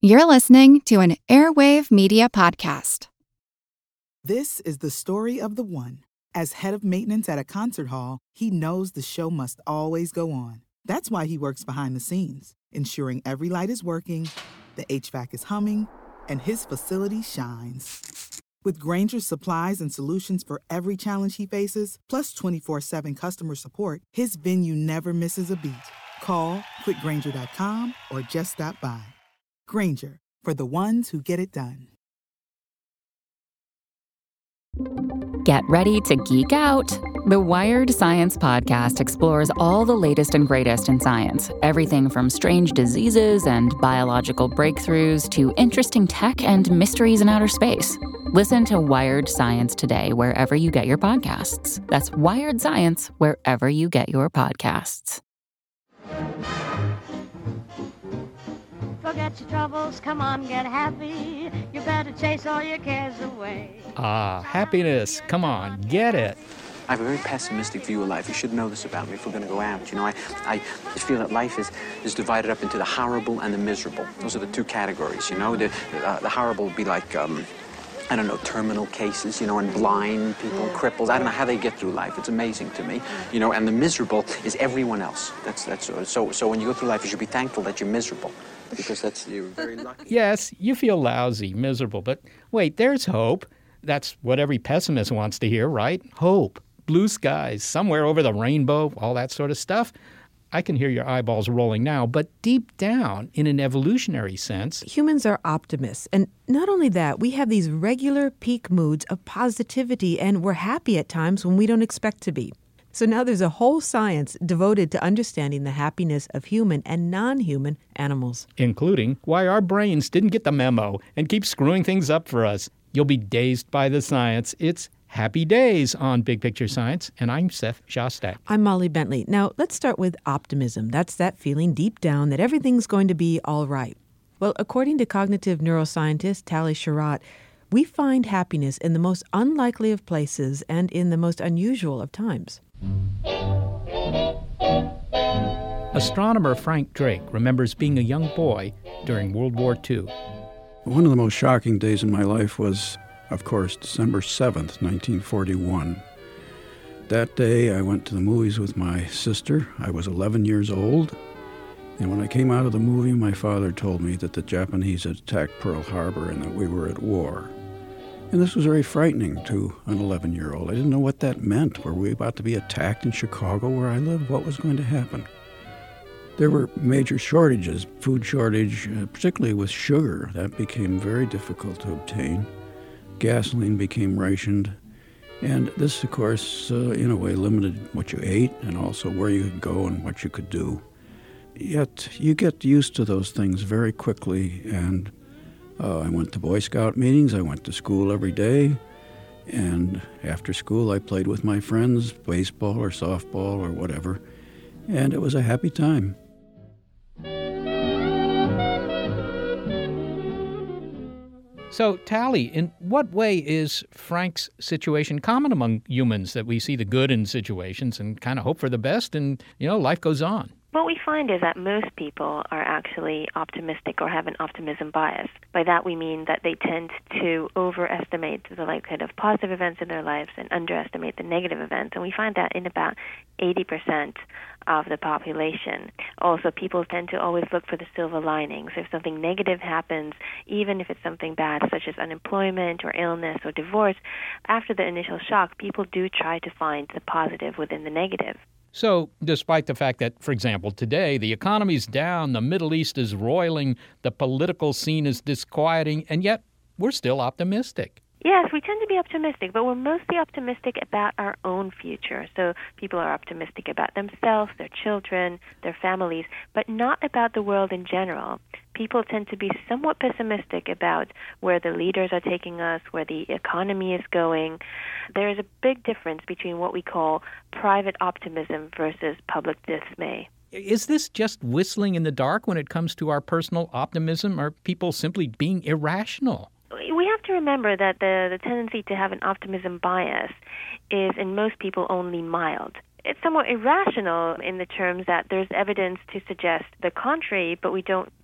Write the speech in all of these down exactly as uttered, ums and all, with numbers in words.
You're listening to an Airwave Media Podcast. This is the story of the one. As head of maintenance at a concert hall, he knows the show must always go on. That's why he works behind the scenes, ensuring every light is working, the H V A C is humming, and his facility shines. With Grainger's supplies and solutions for every challenge he faces, plus twenty-four seven customer support, his venue never misses a beat. Call quick grainger dot com or just stop by. Grainger, for the ones who get it done. Get ready to geek out. The Wired Science Podcast explores all the latest and greatest in science. Everything from strange diseases and biological breakthroughs to interesting tech and mysteries in outer space. Listen to Wired Science today wherever you get your podcasts. That's Wired Science wherever you get your podcasts. Forget your troubles, come on, get happy. You better chase all your cares away. Ah, happiness. Come on, get it. I have a very pessimistic view of life. You should know this about me if we're going to go out. You know, I, I feel that life is, is divided up into the horrible and the miserable. Those are the two categories, you know. The, uh, the horrible would be like, um, I don't know, terminal cases, you know, and blind people, cripples. I don't know how they get through life. It's amazing to me, you know. And the miserable is everyone else. That's that's so. So when you go through life, you should be thankful that you're miserable. Because that's, you're very lucky. Yes, you feel lousy, miserable, but wait, there's hope. That's what every pessimist wants to hear, right? Hope, blue skies, somewhere over the rainbow, all that sort of stuff. I can hear your eyeballs rolling now, but deep down, in an evolutionary sense, humans are optimists. And not only that, we have these regular peak moods of positivity, and we're happy at times when we don't expect to be. So now there's a whole science devoted to understanding the happiness of human and non-human animals. Including why our brains didn't get the memo and keep screwing things up for us. You'll be dazed by the science. It's Happy Days on Big Picture Science, and I'm Seth Shostak. I'm Molly Bentley. Now, let's start with optimism. That's that feeling deep down that everything's going to be all right. Well, according to cognitive neuroscientist Tali Sharot, we find happiness in the most unlikely of places and in the most unusual of times. Astronomer Frank Drake remembers being a young boy during World War Two. One of the most shocking days in my life was, of course, December seventh, nineteen forty-one. That day, I went to the movies with my sister. I was eleven years old. And when I came out of the movie, my father told me that the Japanese had attacked Pearl Harbor and that we were at war. And this was very frightening to an eleven-year-old. I didn't know what that meant. Were we about to be attacked in Chicago, where I live? What was going to happen? There were major shortages, food shortage, uh, particularly with sugar. That became very difficult to obtain. Gasoline became rationed. And this, of course, uh, in a way, limited what you ate and also where you could go and what you could do. Yet you get used to those things very quickly, and uh, I went to Boy Scout meetings. I went to school every day. And after school, I played with my friends, baseball or softball or whatever. And it was a happy time. So, Tali, in what way is Frank's situation common among humans, that we see the good in situations and kind of hope for the best and, you know, life goes on? What we find is that most people are actually optimistic or have an optimism bias. By that we mean that they tend to overestimate the likelihood of positive events in their lives and underestimate the negative events. And we find that in about eighty percent of the population. Also, people tend to always look for the silver linings. If something negative happens, even if it's something bad, such as unemployment or illness or divorce, after the initial shock, people do try to find the positive within the negative. So, despite the fact that, for example, today the economy's down, the Middle East is roiling, the political scene is disquieting, and yet we're still optimistic. Yes, we tend to be optimistic, but we're mostly optimistic about our own future. So people are optimistic about themselves, their children, their families, but not about the world in general. People tend to be somewhat pessimistic about where the leaders are taking us, where the economy is going. There is a big difference between what we call private optimism versus public dismay. Is this just whistling in the dark when it comes to our personal optimism? Are people simply being irrational? We have to remember that the, the tendency to have an optimism bias is in most people only mild. It's somewhat irrational in the terms that there's evidence to suggest the contrary, but we don't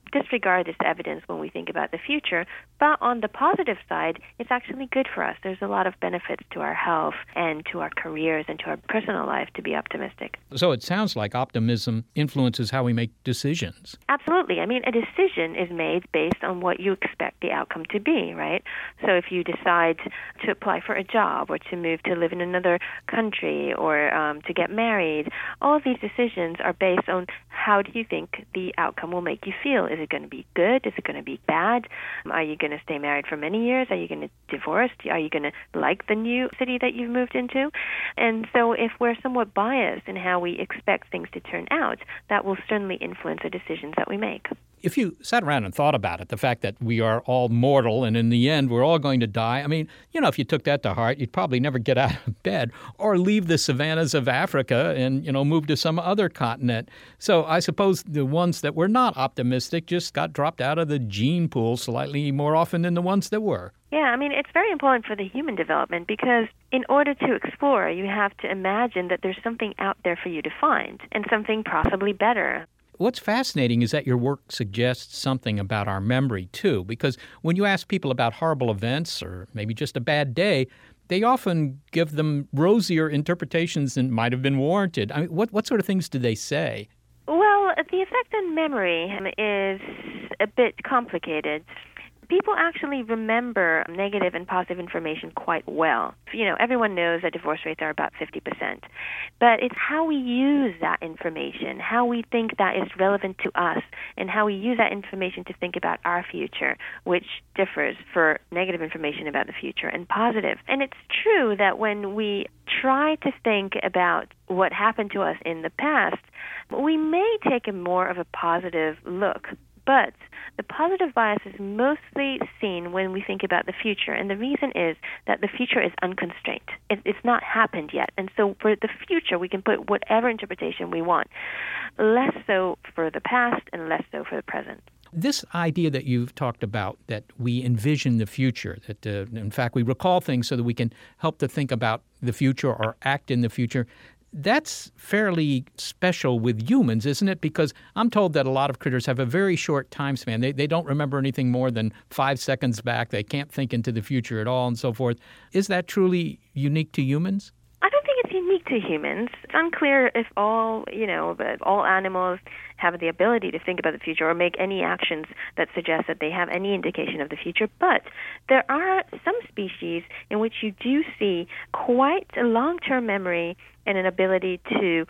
disregard this evidence when we think about the future. But on the positive side, it's actually good for us. There's a lot of benefits to our health and to our careers and to our personal life to be optimistic. So it sounds like optimism influences how we make decisions. Absolutely. I mean, a decision is made based on what you expect the outcome to be, right? So if you decide to apply for a job or to move to live in another country or um, to get married, all of these decisions are based on how do you think the outcome will make you feel. Is it going to be good? Is it going to be bad? Are you going to stay married for many years? Are you going to divorce? Are you going to like the new city that you've moved into? And so if we're somewhat biased in how we expect things to turn out, that will certainly influence the decisions that we make. If you sat around and thought about it, the fact that we are all mortal and in the end we're all going to die, I mean, you know, if you took that to heart, you'd probably never get out of bed or leave the savannas of Africa and, you know, move to some other continent. So I suppose the ones that were not optimistic just got dropped out of the gene pool slightly more often than the ones that were. Yeah, I mean, it's very important for the human development because in order to explore, you have to imagine that there's something out there for you to find and something possibly better. What's fascinating is that your work suggests something about our memory, too, because when you ask people about horrible events or maybe just a bad day, they often give them rosier interpretations than might have been warranted. I mean, what, what sort of things do they say? Well, the effect on memory is a bit complicated. People actually remember negative and positive information quite well. You know, everyone knows that divorce rates are about fifty percent. But it's how we use that information, how we think that is relevant to us, and how we use that information to think about our future, which differs for negative information about the future and positive. And it's true that when we try to think about what happened to us in the past, we may take a more of a positive look. But the positive bias is mostly seen when we think about the future, and the reason is that the future is unconstrained. It, it's not happened yet, and so for the future we can put whatever interpretation we want, less so for the past and less so for the present. This idea that you've talked about, that we envision the future, that uh, in fact we recall things so that we can help to think about the future or act in the future, that's fairly special with humans, isn't it? Because I'm told that a lot of critters have a very short time span. They they don't remember anything more than five seconds back. They can't think into the future at all and so forth. Is that truly unique to humans? I don't think it's unique to humans. It's unclear if all, you know, all animals have the ability to think about the future or make any actions that suggest that they have any indication of the future. But there are some species in which you do see quite a long-term memory and an ability to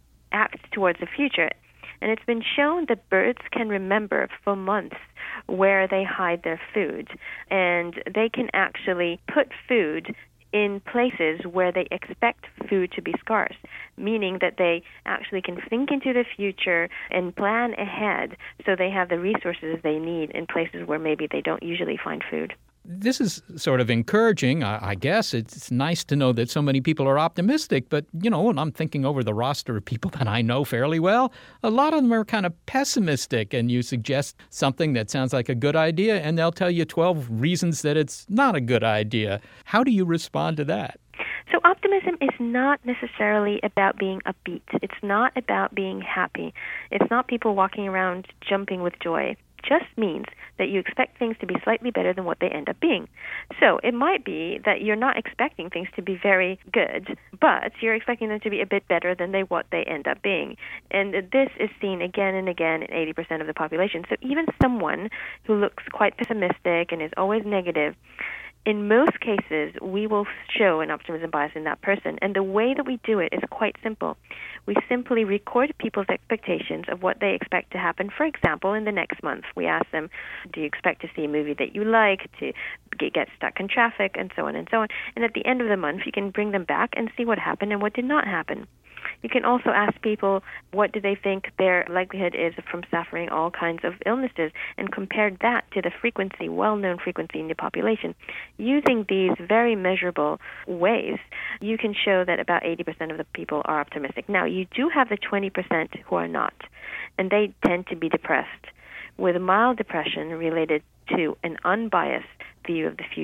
act towards the future. And it's been shown that birds can remember for months where they hide their food. And they can actually put food in places where they expect food to be scarce, meaning that they actually can think into the future and plan ahead so they have the resources they need in places where maybe they don't usually find food. This is sort of encouraging, I guess. It's nice to know that so many people are optimistic, but, you know, when I'm thinking over the roster of people that I know fairly well, a lot of them are kind of pessimistic, and you suggest something that sounds like a good idea, and they'll tell you twelve reasons that it's not a good idea. How do you respond to that? So optimism is not necessarily about being upbeat. It's not about being happy. It's not people walking around jumping with joy. Just means that you expect things to be slightly better than what they end up being. So it might be that you're not expecting things to be very good, but you're expecting them to be a bit better than they what they end up being. And this is seen again and again in eighty percent of the population. So even someone who looks quite pessimistic and is always negative, in most cases, we will show an optimism bias in that person. And the way that we do it is quite simple. We simply record people's expectations of what they expect to happen. For example, in the next month, we ask them, do you expect to see a movie that you like, to get stuck in traffic, and so on and so on. And at the end of the month, you can bring them back and see what happened and what did not happen. You can also ask people what do they think their likelihood is from suffering all kinds of illnesses and compare that to the frequency, well-known frequency in the population. Using these very measurable ways, you can show that about eighty percent of the people are optimistic. Now, you do have the twenty percent who are not, and they tend to be depressed, with mild depression related to an unbiased view of the future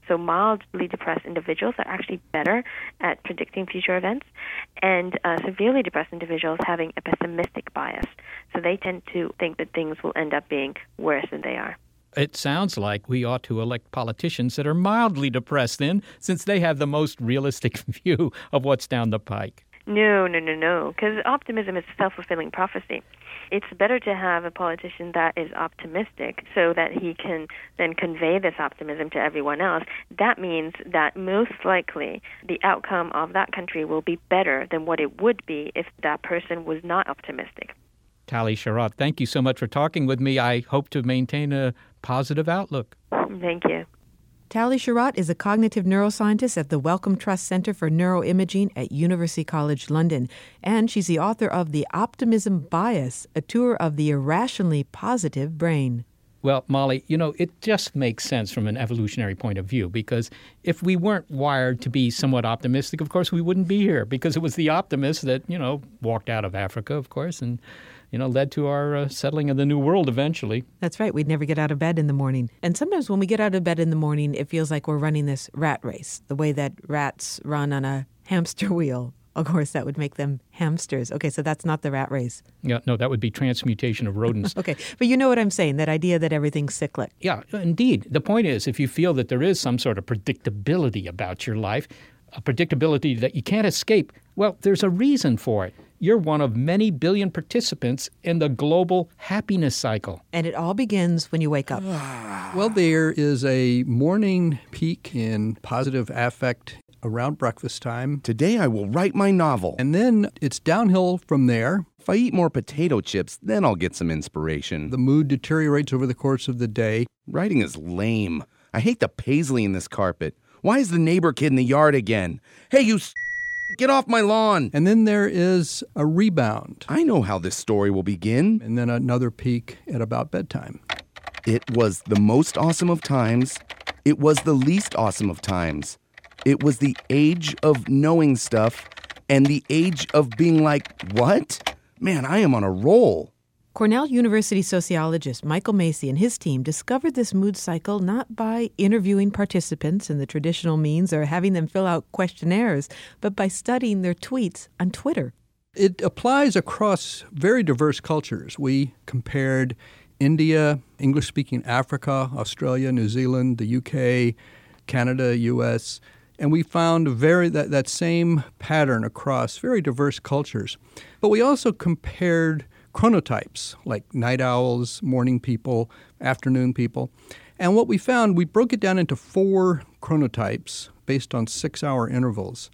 So mildly depressed individuals are actually better at predicting future events, and uh, severely depressed individuals having a pessimistic bias. So they tend to think that things will end up being worse than they are. It sounds like we ought to elect politicians that are mildly depressed then, since they have the most realistic view of what's down the pike. No, no, no, no, because optimism is a self-fulfilling prophecy. It's better to have a politician that is optimistic so that he can then convey this optimism to everyone else. That means that most likely the outcome of that country will be better than what it would be if that person was not optimistic. Tali Sharot, thank you so much for talking with me. I hope to maintain a positive outlook. Thank you. Tali Sharot is a cognitive neuroscientist at the Wellcome Trust Center for Neuroimaging at University College London, and she's the author of The Optimism Bias, a tour of the irrationally positive brain. Well, Molly, you know, it just makes sense from an evolutionary point of view, because if we weren't wired to be somewhat optimistic, of course, we wouldn't be here, because it was the optimists that, you know, walked out of Africa, of course, and, you know, led to our uh, settling of the New World eventually. That's right. We'd never get out of bed in the morning. And sometimes when we get out of bed in the morning, it feels like we're running this rat race, the way that rats run on a hamster wheel. Of course, that would make them hamsters. Okay, so that's not the rat race. Yeah, no, that would be transmutation of rodents. Okay, but you know what I'm saying, that idea that everything's cyclic. Yeah, indeed. The point is, if you feel that there is some sort of predictability about your life, a predictability that you can't escape, well, there's a reason for it. You're one of many billion participants in the global happiness cycle. And it all begins when you wake up. Well, there is a morning peak in positive affect around breakfast time. Today I will write my novel. And then it's downhill from there. If I eat more potato chips, then I'll get some inspiration. The mood deteriorates over the course of the day. Writing is lame. I hate the paisley in this carpet. Why is the neighbor kid in the yard again? Hey, you s***, get off my lawn. And then there is a rebound. I know how this story will begin. And then another peak at about bedtime. It was the most awesome of times. It was the least awesome of times. It was the age of knowing stuff and the age of being like, what? Man, I am on a roll. Cornell University sociologist Michael Macy and his team discovered this mood cycle not by interviewing participants in the traditional means or having them fill out questionnaires, but by studying their tweets on Twitter. It applies across very diverse cultures. We compared India, English-speaking Africa, Australia, New Zealand, the U K, Canada, U S, and we found very that, that same pattern across very diverse cultures. But we also compared chronotypes, like night owls, morning people, afternoon people. And what we found, we broke it down into four chronotypes based on six-hour intervals.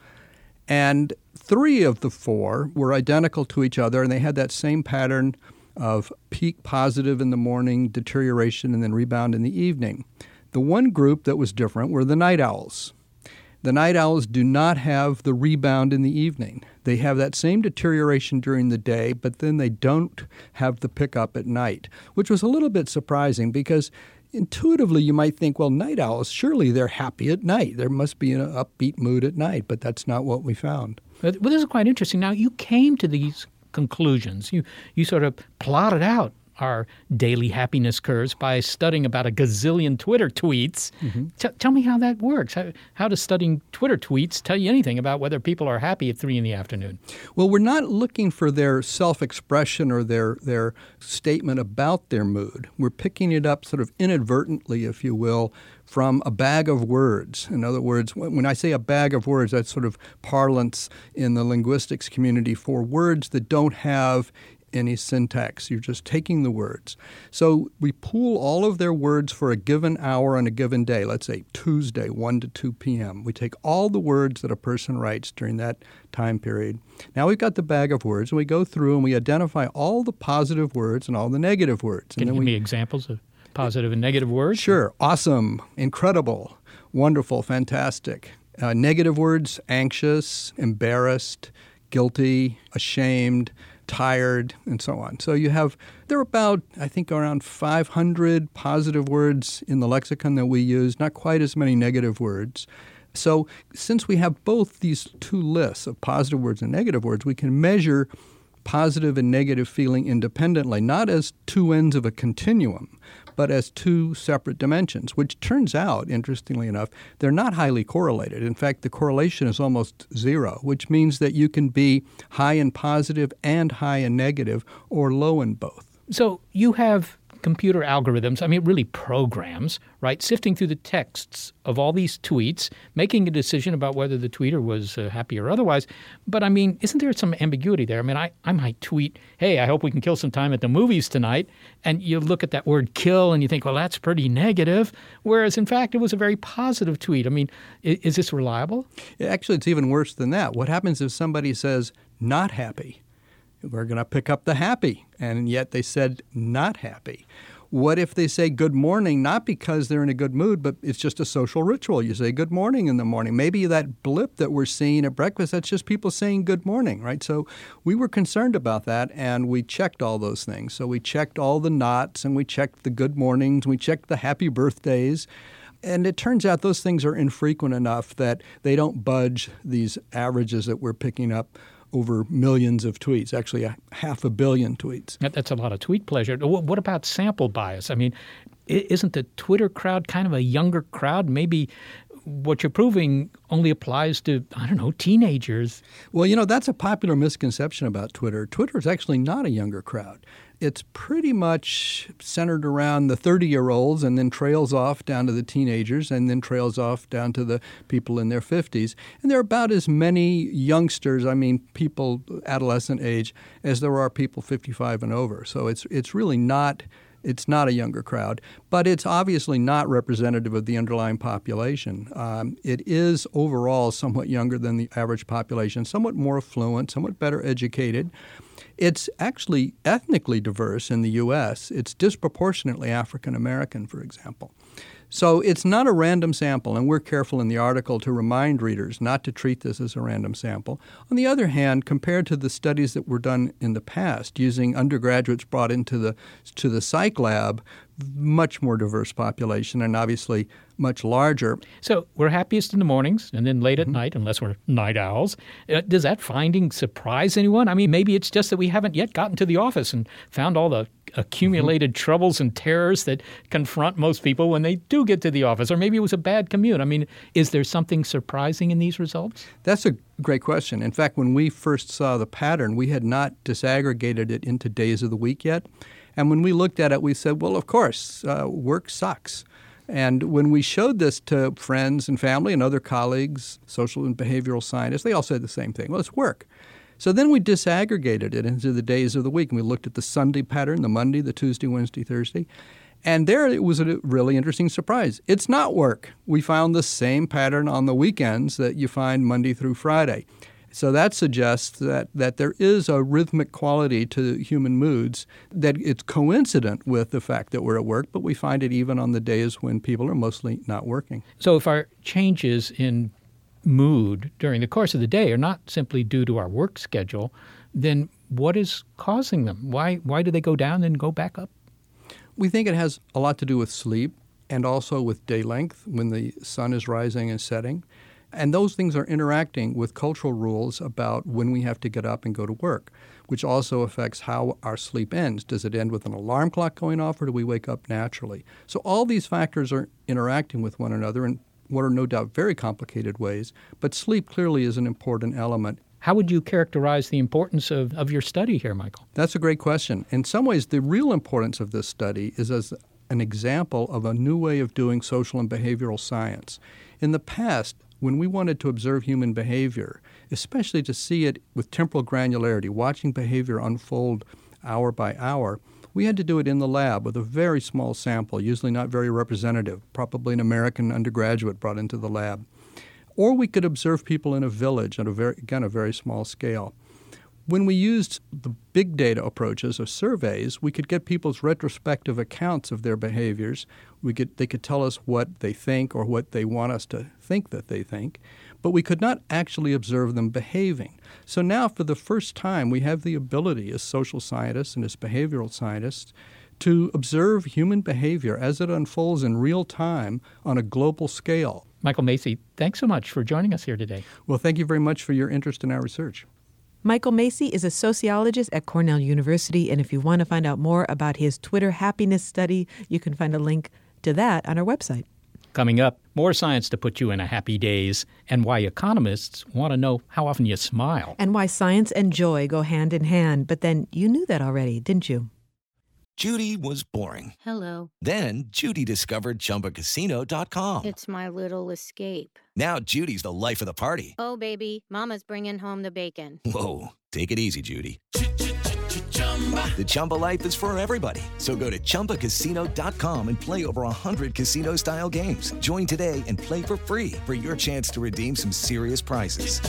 And three of the four were identical to each other, and they had that same pattern of peak positive in the morning, deterioration, and then rebound in the evening. The one group that was different were the night owls. The night owls do not have the rebound in the evening. They have that same deterioration during the day, but then they don't have the pickup at night, which was a little bit surprising because intuitively you might think, well, night owls, surely they're happy at night. There must be an upbeat mood at night, but that's not what we found. But, well, this is quite interesting. Now, you came to these conclusions. You, you sort of plotted out our daily happiness curves by studying about a gazillion Twitter tweets. Mm-hmm. T- tell me how that works. How, how does studying Twitter tweets tell you anything about whether people are happy at three in the afternoon? Well, we're not looking for their self-expression or their, their statement about their mood. We're picking it up sort of inadvertently, if you will, from a bag of words. In other words, when I say a bag of words, that's sort of parlance in the linguistics community for words that don't have any syntax. You're just taking the words. So we pool all of their words for a given hour on a given day, let's say Tuesday, one to two p.m. We take all the words that a person writes during that time period. Now we've got the bag of words, and we go through and we identify all the positive words and all the negative words. Can and then you give we, me examples of positive and negative words? Sure. Awesome, incredible, wonderful, fantastic. Uh, negative words, anxious, embarrassed, guilty, ashamed, tired, and so on. So you have, there are about, I think, around five hundred positive words in the lexicon that we use, not quite as many negative words. So since we have both these two lists of positive words and negative words, we can measure positive and negative feeling independently, not as two ends of a continuum, but as two separate dimensions, which turns out, interestingly enough, they're not highly correlated. In fact, the correlation is almost zero, which means that you can be high in positive and high in negative or low in both. So you have computer algorithms, I mean, really programs, right, sifting through the texts of all these tweets, making a decision about whether the tweeter was uh, happy or otherwise. But, I mean, isn't there some ambiguity there? I mean, I, I might tweet, hey, I hope we can kill some time at the movies tonight. And you look at that word kill and you think, well, that's pretty negative. Whereas, in fact, it was a very positive tweet. I mean, is, is this reliable? Actually, it's even worse than that. What happens if somebody says not happy? We're going to pick up the happy, and yet they said not happy. What if they say good morning, not because they're in a good mood, but it's just a social ritual? You say good morning in the morning. Maybe that blip that we're seeing at breakfast, that's just people saying good morning, right? So we were concerned about that, and we checked all those things. So we checked all the nots, and we checked the good mornings, we checked the happy birthdays. And it turns out those things are infrequent enough that they don't budge these averages that we're picking up over millions of tweets, actually a half a billion tweets. That, that's a lot of tweet pleasure. What about sample bias? I mean, isn't the Twitter crowd kind of a younger crowd? Maybe what you're proving only applies to, I don't know, teenagers. Well, you know, that's a popular misconception about Twitter. Twitter is actually not a younger crowd. It's pretty much centered around the thirty-year-olds and then trails off down to the teenagers and then trails off down to the people in their fifties. And there are about as many youngsters, I mean people adolescent age, as there are people fifty-five and over. So it's it's really not It's not a younger crowd, but it's obviously not representative of the underlying population. Um, it is overall somewhat younger than the average population, somewhat more affluent, somewhat better educated. It's actually ethnically diverse in the U S. It's disproportionately African American, for example. So it's not a random sample, and we're careful in the article to remind readers not to treat this as a random sample. On the other hand, compared to the studies that were done in the past using undergraduates brought into the to the psych lab, much more diverse population and obviously much larger. So we're happiest in the mornings and then late at mm-hmm. night, unless we're night owls. Uh, does that finding surprise anyone? I mean, maybe it's just that we haven't yet gotten to the office and found all the accumulated mm-hmm. troubles and terrors that confront most people when they do get to the office. Or maybe it was a bad commute. I mean, is there something surprising in these results? That's a great question. In fact, when we first saw the pattern, we had not disaggregated it into days of the week yet. And when we looked at it, we said, well, of course, uh, work sucks. And when we showed this to friends and family and other colleagues, social and behavioral scientists, they all said the same thing. Well, it's work. So then we disaggregated it into the days of the week. And we looked at the Sunday pattern, the Monday, the Tuesday, Wednesday, Thursday. And there it was a really interesting surprise. It's not work. We found the same pattern on the weekends that you find Monday through Friday. So that suggests that, that there is a rhythmic quality to human moods, that it's coincident with the fact that we're at work, but we find it even on the days when people are mostly not working. So if our changes in mood during the course of the day are not simply due to our work schedule, then what is causing them? Why, why do they go down and go back up? We think it has a lot to do with sleep and also with day length when the sun is rising and setting. And those things are interacting with cultural rules about when we have to get up and go to work, which also affects how our sleep ends. Does it end with an alarm clock going off, or do we wake up naturally? So all these factors are interacting with one another in what are no doubt very complicated ways, but sleep clearly is an important element. How would you characterize the importance of, of your study here, Michael? That's a great question. In some ways, the real importance of this study is as an example of a new way of doing social and behavioral science. In the past, when we wanted to observe human behavior, especially to see it with temporal granularity, watching behavior unfold hour by hour, we had to do it in the lab with a very small sample, usually not very representative, probably an American undergraduate brought into the lab. Or we could observe people in a village at, a very, again, a very small scale. When we used the big data approaches of surveys, we could get people's retrospective accounts of their behaviors. We could, they could tell us what they think or what they want us to think that they think, but we could not actually observe them behaving. So now, for the first time, we have the ability as social scientists and as behavioral scientists to observe human behavior as it unfolds in real time on a global scale. Michael Macey, thanks so much for joining us here today. Well, thank you very much for your interest in our research. Michael Macy is a sociologist at Cornell University, and if you want to find out more about his Twitter happiness study, you can find a link to that on our website. Coming up, more science to put you in a happy daze, and why economists want to know how often you smile. And why science and joy go hand in hand. But then you knew that already, didn't you? Judy was boring. Hello. Then Judy discovered Chumba Casino dot com. It's my little escape. Now Judy's the life of the party. Oh, baby, mama's bringing home the bacon. Whoa, take it easy, Judy. The Chumba life is for everybody. So go to Chumba Casino dot com and play over one hundred casino-style games. Join today and play for free for your chance to redeem some serious prizes.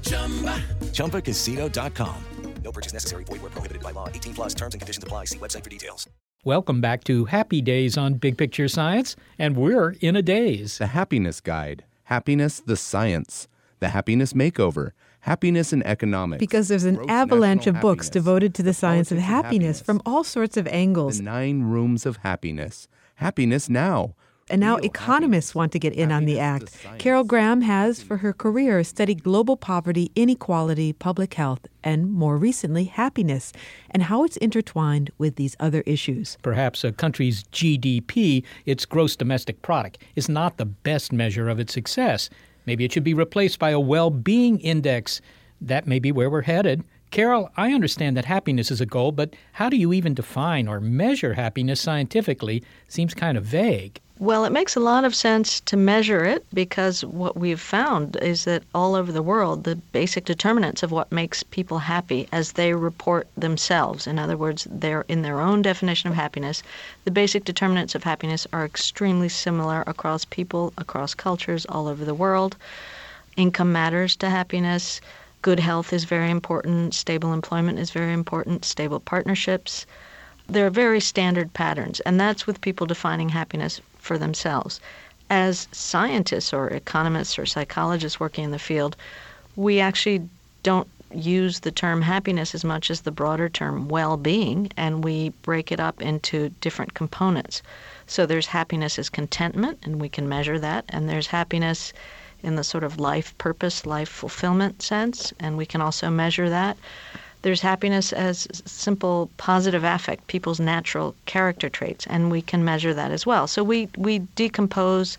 Chumba Casino dot com. No purchase necessary. Void where prohibited by law. eighteen plus terms and conditions apply. See website for details. Welcome back to Happy Days on Big Picture Science, and we're in a daze. The Happiness Guide. Happiness, the Science. The Happiness Makeover. Happiness in Economics. Because there's an Gross avalanche of national books happiness. devoted to the, The science of politics of happiness, happiness. from all sorts of angles. The Nine Rooms of Happiness. Happiness Now. And now Real economists happiness. want to get in on the Happiness, act. the science. Carol Graham has, for her career, studied global poverty, inequality, public health, and more recently, happiness, and how it's intertwined with these other issues. Perhaps a country's G D P, its gross domestic product, is not the best measure of its success. Maybe it should be replaced by a well-being index. That may be where we're headed. Carol, I understand that happiness is a goal, but how do you even define or measure happiness scientifically? Seems kind of vague. Well, it makes a lot of sense to measure it because what we've found is that all over the world, the basic determinants of what makes people happy as they report themselves, in other words, they're in their own definition of happiness, the basic determinants of happiness are extremely similar across people, across cultures, all over the world. Income matters to happiness. Good health is very important. Stable employment is very important. Stable partnerships. There are very standard patterns, and that's with people defining happiness for themselves. As scientists or economists or psychologists working in the field, we actually don't use the term happiness as much as the broader term well-being, and we break it up into different components. So there's happiness as contentment, and we can measure that, and there's happiness in the sort of life purpose, life fulfillment sense, and we can also measure that. There's happiness as simple positive affect, people's natural character traits, and we can measure that as well. So we, we decompose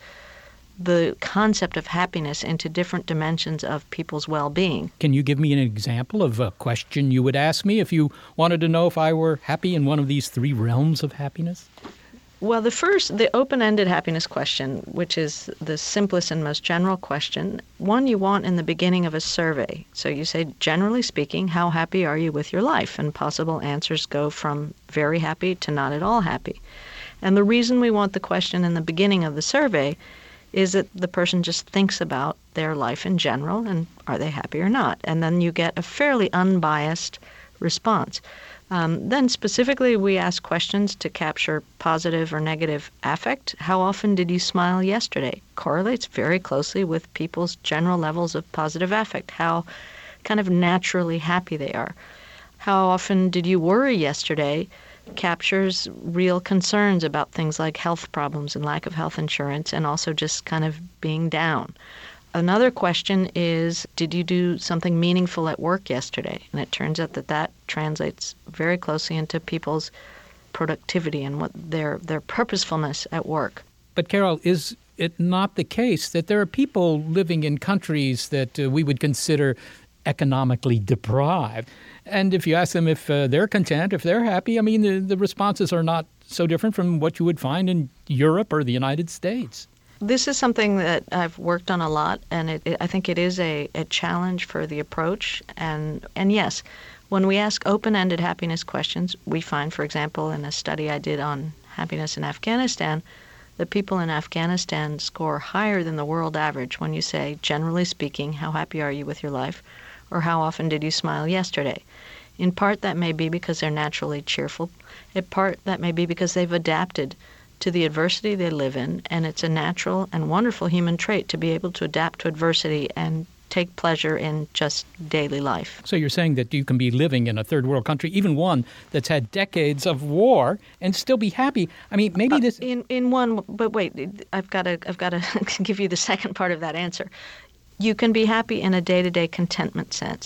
the concept of happiness into different dimensions of people's well-being. Can you give me an example of a question you would ask me if you wanted to know if I were happy in one of these three realms of happiness? Well, the first, the open-ended happiness question, which is the simplest and most general question, one you want in the beginning of a survey. So you say, generally speaking, how happy are you with your life? And possible answers go from very happy to not at all happy. And the reason we want the question in the beginning of the survey is that the person just thinks about their life in general and are they happy or not? And then you get a fairly unbiased response. Um, then specifically, we ask questions to capture positive or negative affect. How often did you smile yesterday? Correlates very closely with people's general levels of positive affect, how kind of naturally happy they are. How often did you worry yesterday? Captures real concerns about things like health problems and lack of health insurance, and also just kind of being down. Another question is, did you do something meaningful at work yesterday? And it turns out that that translates very closely into people's productivity and what their their purposefulness at work. But Carol, is it not the case that there are people living in countries that uh, we would consider economically deprived? And if you ask them if uh, they're content, if they're happy, I mean, the, the responses are not so different from what you would find in Europe or the United States. This is something that I've worked on a lot, and it, it, I think it is a, a challenge for the approach. And, and yes, when we ask open-ended happiness questions, we find, for example, in a study I did on happiness in Afghanistan, that people in Afghanistan score higher than the world average when you say, generally speaking, how happy are you with your life, or how often did you smile yesterday? In part, that may be because they're naturally cheerful. In part, that may be because they've adapted to the adversity they live in, and it's a natural and wonderful human trait to be able to adapt to adversity and take pleasure in just daily life. So you're saying that you can be living in a third world country, even one that's had decades of war, and still be happy. I mean, maybe this uh, in in one, but wait, I've got to I've got to give you the second part of that answer. You can be happy in a day-to-day contentment sense,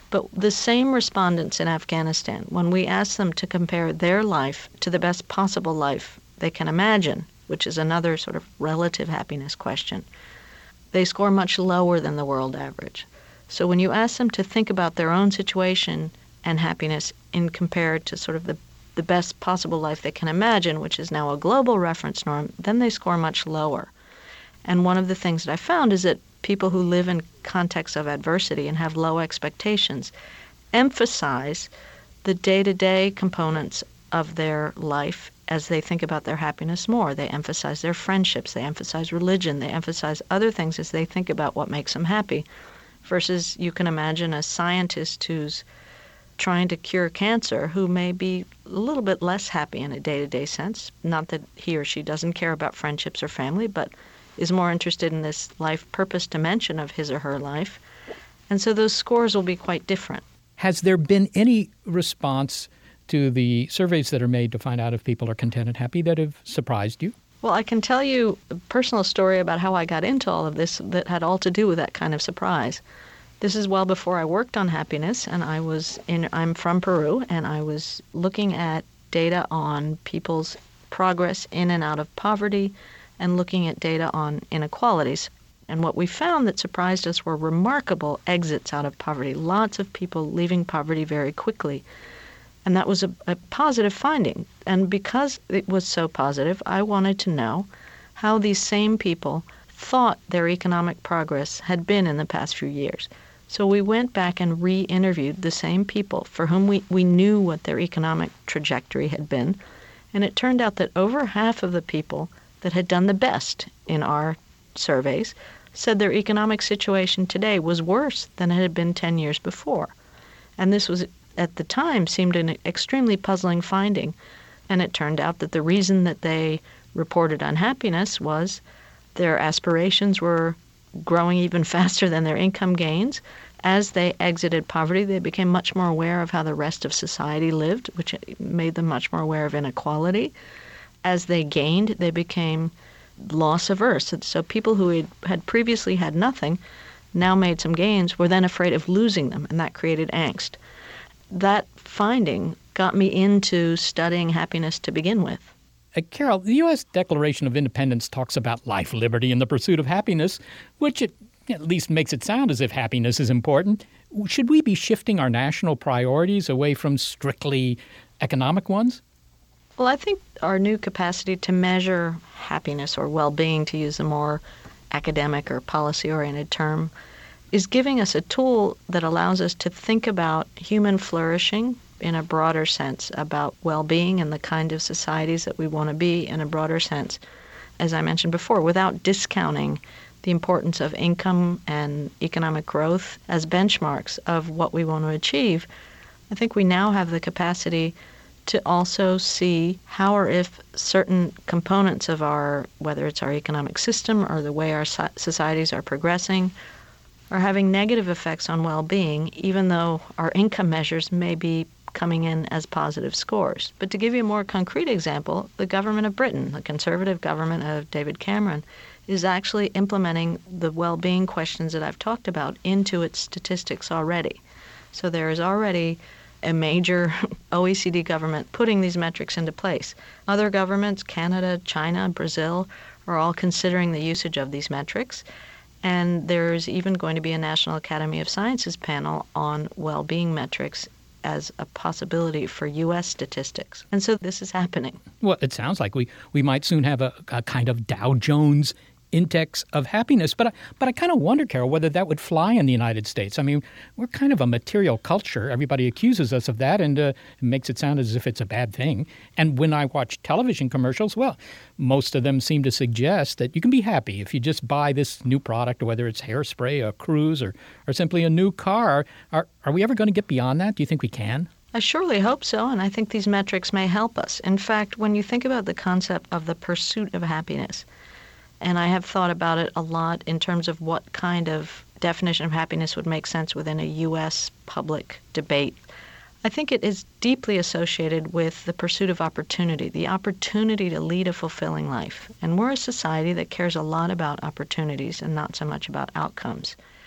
But the same respondents in Afghanistan, when we ask them to compare their life to the best possible life they can imagine, which is another sort of relative happiness question, they score much lower than the world average. So when you ask them to think about their own situation and happiness in compared to sort of the, the best possible life they can imagine, which is now a global reference norm, then they score much lower. And one of the things that I found is that people who live in contexts of adversity and have low expectations emphasize the day-to-day components of their life as they think about their happiness more. They emphasize their friendships, they emphasize religion, they emphasize other things as they think about what makes them happy, versus you can imagine a scientist who's trying to cure cancer who may be a little bit less happy in a day-to-day sense. Not that he or she doesn't care about friendships or family, but is more interested in this life purpose dimension of his or her life. And so those scores will be quite different. Has there been any response to the surveys that are made to find out if people are content and happy that have surprised you? Well, I can tell you a personal story about how I got into all of this that had all to do with that kind of surprise. This is well before I worked on happiness, and I was in, I'm from Peru, and I was looking at data on people's progress in and out of poverty and looking at data on inequalities. And what we found that surprised us were remarkable exits out of poverty, lots of people leaving poverty very quickly. And that was a, a positive finding. And because it was so positive, I wanted to know how these same people thought their economic progress had been in the past few years. So we went back and re-interviewed the same people for whom we, we knew what their economic trajectory had been. And it turned out that over half of the people that had done the best in our surveys said their economic situation today was worse than it had been ten years before. And this was, at the time, seemed an extremely puzzling finding. And it turned out that the reason that they reported unhappiness was their aspirations were growing even faster than their income gains. As they exited poverty, they became much more aware of how the rest of society lived, which made them much more aware of inequality. As they gained, they became loss averse. So people who had, had previously had nothing, now made some gains, were then afraid of losing them, and that created angst. That finding got me into studying happiness to begin with. Uh, Carol, the U S Declaration of Independence talks about life, liberty, and the pursuit of happiness, which it, at least makes it sound as if happiness is important. Should we be shifting our national priorities away from strictly economic ones? Well, I think our new capacity to measure happiness or well-being, to use a more academic or policy-oriented term, is giving us a tool that allows us to think about human flourishing in a broader sense, about well-being and the kind of societies that we want to be in a broader sense, as I mentioned before, without discounting the importance of income and economic growth as benchmarks of what we want to achieve. I think we now have the capacity to also see how or if certain components of our, whether it's our economic system or the way our societies are progressing, are having negative effects on well-being, even though our income measures may be coming in as positive scores. But to give you a more concrete example, the government of Britain, the Conservative government of David Cameron, is actually implementing the well-being questions that I've talked about into its statistics already. So there is already a major O E C D government putting these metrics into place. Other governments, Canada, China, Brazil, are all considering the usage of these metrics. And there's even going to be a National Academy of Sciences panel on well-being metrics as a possibility for U S statistics. And so this is happening. Well, it sounds like we, we might soon have a, a kind of Dow Jones index of happiness. But I, but I kind of wonder, Carol, whether that would fly in the United States. I mean, we're kind of a material culture. Everybody accuses us of that, and uh, it makes it sound as if it's a bad thing. And when I watch television commercials, well, most of them seem to suggest that you can be happy if you just buy this new product, whether it's hairspray, a cruise, or, or simply a new car. Are, are we ever going to get beyond that? Do you think we can? I surely hope so, and I think these metrics may help us. In fact, when you think about the concept of the pursuit of happiness, and I have thought about it a lot in terms of what kind of definition of happiness would make sense within a U S public debate. I think it is deeply associated with the pursuit of opportunity, the opportunity to lead a fulfilling life. And we're a society that cares a lot about opportunities and not so much about outcomes.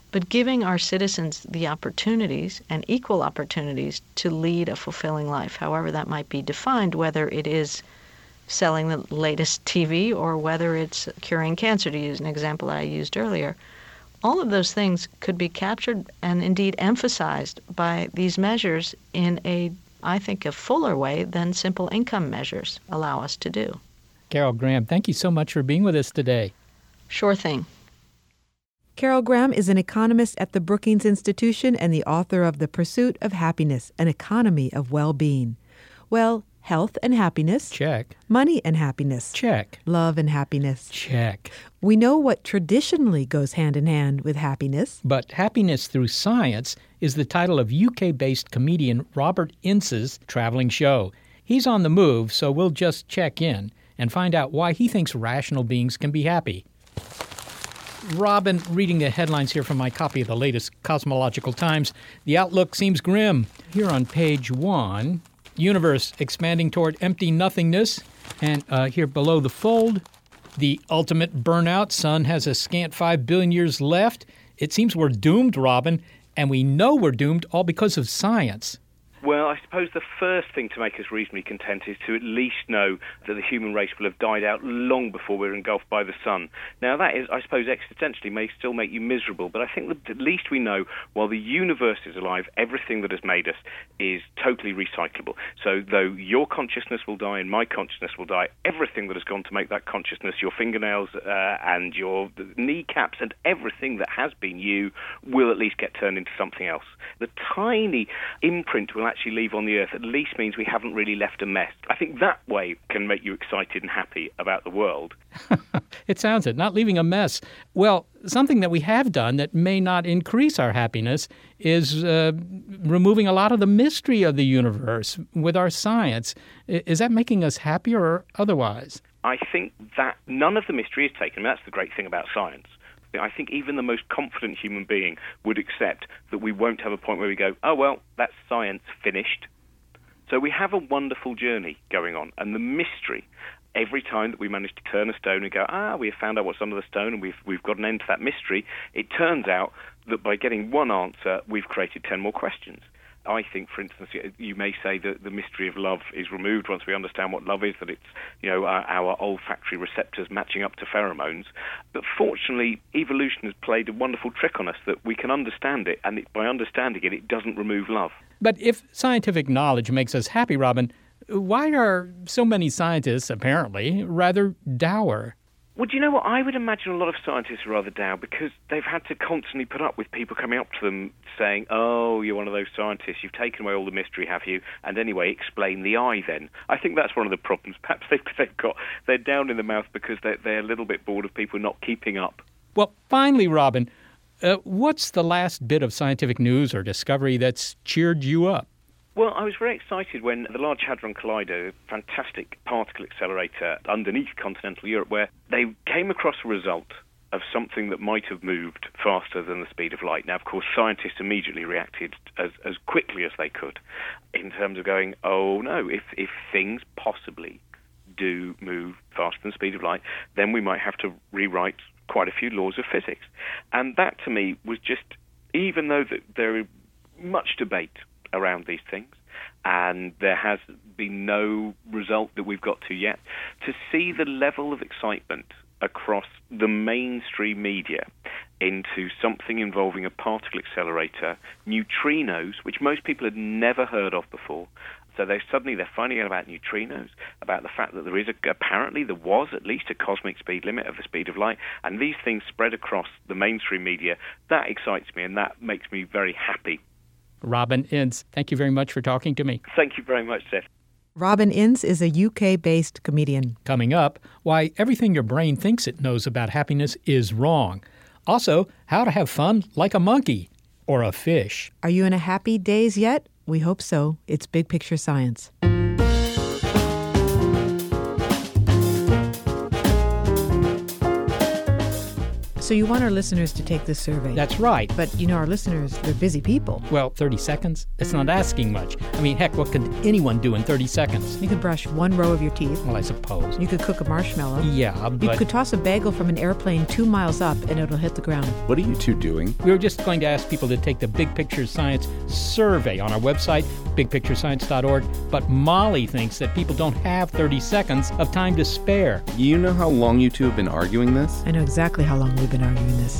but giving our citizens the opportunities and equal opportunities to lead a fulfilling life, however that might be defined, whether it is selling the latest T V or whether it's curing cancer, to use an example I used earlier. All of those things could be captured and indeed emphasized by these measures in a, I think, a fuller way than simple income measures allow us to do. Carol Graham, thank you so much for being with us today. Sure thing. Carol Graham is an economist at the Brookings Institution and the author of The Pursuit of Happiness, An Economy of Well-Being. Well, health and happiness. Check. Money and happiness. Check. Love and happiness. Check. We know what traditionally goes hand in hand with happiness. But Happiness Through Science is the title of U K-based comedian Robert Ince's traveling show. He's on the move, so we'll just check in and find out why he thinks rational beings can be happy. Robin, reading the headlines here from my copy of the latest Cosmological Times, the outlook seems grim. Here on page one, universe expanding toward empty nothingness. And uh, here below the fold, the ultimate burnout. Sun has a scant five billion years left. It seems we're doomed, Robin, and we know we're doomed all because of science. Well, I suppose the first thing to make us reasonably content is to at least know that the human race will have died out long before we're engulfed by the sun. Now, that is, I suppose, existentially may still make you miserable, but I think that at least we know while the universe is alive, everything that has made us is totally recyclable. So though your consciousness will die and my consciousness will die, everything that has gone to make that consciousness, your fingernails uh, and your kneecaps and everything that has been you will at least get turned into something else. The tiny imprint will actually leave on the earth at least means we haven't really left a mess. I think that way can make you excited and happy about the world. It sounds it, not leaving a mess. Well, something that we have done that may not increase our happiness is uh, removing a lot of the mystery of the universe with our science. Is that making us happier or otherwise? I think that none of the mystery is taken. That's the great thing about science. I think even the most confident human being would accept that we won't have a point where we go, oh, well, that's science, finished. So we have a wonderful journey going on, and the mystery, every time that we manage to turn a stone and go, ah, we have found out what's under the stone and we've, we've got an end to that mystery, it turns out that by getting one answer, we've created ten more questions. I think, for instance, you may say that the mystery of love is removed once we understand what love is, that it's, you know, our, our olfactory receptors matching up to pheromones. But fortunately, evolution has played a wonderful trick on us that we can understand it, and it, by understanding it, it doesn't remove love. But if scientific knowledge makes us happy, Robin, why are so many scientists, apparently, rather dour? Well, do you know what? I would imagine a lot of scientists are rather down because they've had to constantly put up with people coming up to them saying, oh, you're one of those scientists, you've taken away all the mystery, have you? And anyway, explain the eye then. I think that's one of the problems. Perhaps they've, they've got, they're down in the mouth because they're, they're a little bit bored of people not keeping up. Well, finally, Robin, uh, what's the last bit of scientific news or discovery that's cheered you up? Well, I was very excited when the Large Hadron Collider, a fantastic particle accelerator underneath continental Europe, where they came across a result of something that might have moved faster than the speed of light. Now, of course, scientists immediately reacted as, as quickly as they could in terms of going, oh, no, if, if things possibly do move faster than the speed of light, then we might have to rewrite quite a few laws of physics. And that, to me, was just, even though there is much debate around these things, and there has been no result that we've got to yet, to see the level of excitement across the mainstream media into something involving a particle accelerator, neutrinos, which most people had never heard of before. So they suddenly they're finding out about neutrinos, about the fact that there is a, apparently there was at least a cosmic speed limit of the speed of light, and these things spread across the mainstream media. That excites me, and that makes me very happy. Robin Ince, thank you very much for talking to me. Thank you very much, Seth. Robin Ince is a U K-based comedian. Coming up, why everything your brain thinks it knows about happiness is wrong. Also, how to have fun like a monkey or a fish. Are you in a happy daze yet? We hope so. It's Big Picture Science. So you want our listeners to take this survey? That's right. But, you know, our listeners, they're busy people. Well, thirty seconds? It's not asking much. I mean, heck, what could anyone do in thirty seconds? You could brush one row of your teeth. Well, I suppose. You could cook a marshmallow. Yeah, but... You could toss a bagel from an airplane two miles up and it'll hit the ground. What are you two doing? We were just going to ask people to take the Big Picture Science survey on our website, big picture science dot org, but Molly thinks that people don't have thirty seconds of time to spare. You know how long you two have been arguing this? I know exactly how long we've been arguing this.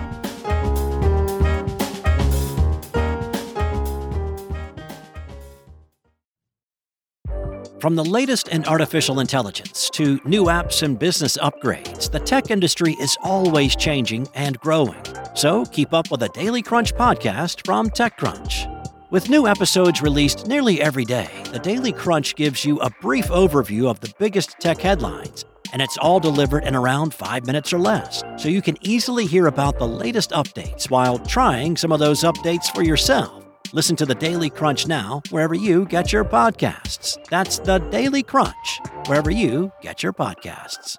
From the latest in artificial intelligence to new apps and business upgrades, the tech industry is always changing and growing. So keep up with the Daily Crunch podcast from TechCrunch. With new episodes released nearly every day, the Daily Crunch gives you a brief overview of the biggest tech headlines, and it's all delivered in around five minutes or less, so you can easily hear about the latest updates while trying some of those updates for yourself. Listen to the Daily Crunch now, wherever you get your podcasts. That's the Daily Crunch, wherever you get your podcasts.